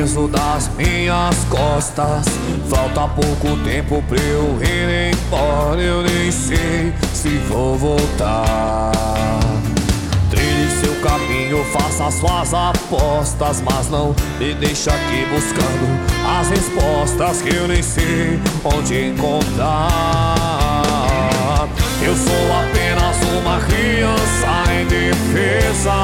peso das minhas costas. Falta pouco tempo pra eu ir embora, eu nem sei se vou voltar. Trilhe seu caminho, faça suas apostas, mas não me deixa aqui buscando as respostas que eu nem sei onde encontrar. Eu sou apenas uma criança indefesa.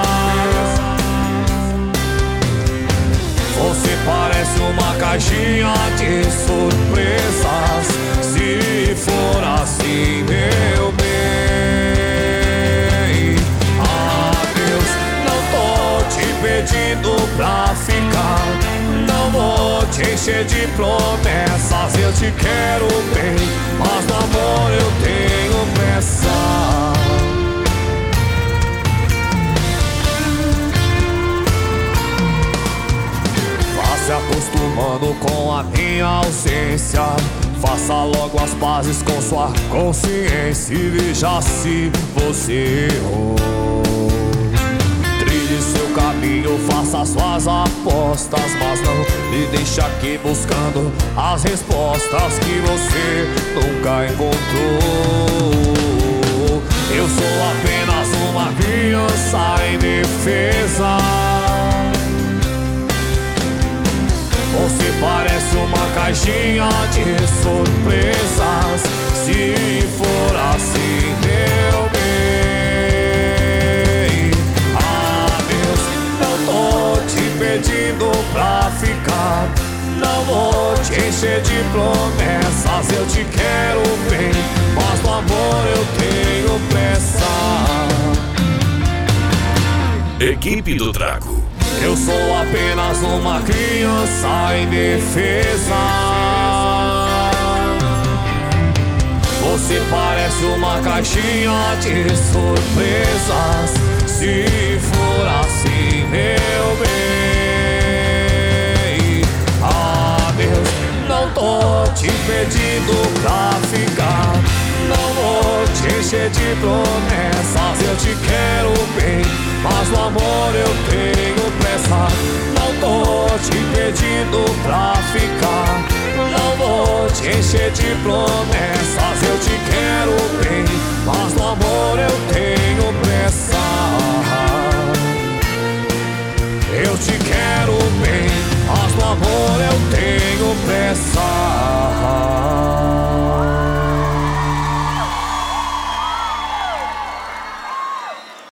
Você parece uma caixinha de surpresas. Se for assim, meu bem, adeus. Não tô te pedindo pra ficar, não vou te encher de promessas. Eu te quero bem, mas no amor eu tenho pressa. Se acostumando com a minha ausência, faça logo as pazes com sua consciência e veja se você errou. Trilhe seu caminho, faça suas apostas, mas não me deixe aqui buscando as respostas que você nunca encontrou. Eu sou apenas uma criança indefesa. Você parece uma caixinha de surpresas. Se for assim, meu bem, adeus. Não tô te pedindo pra ficar, não vou te encher de promessas. Eu te quero bem, mas no amor eu tenho pressa. Equipe do Draco. Eu sou apenas uma criança indefesa. Você parece uma caixinha de surpresas. Se for assim, meu bem, adeus. Não tô te pedindo pra ficar, não vou te encher de promessas. Eu te quero bem, mas no amor eu tenho pressa. Não tô te pedindo pra ficar, não vou te encher de promessas. Eu te quero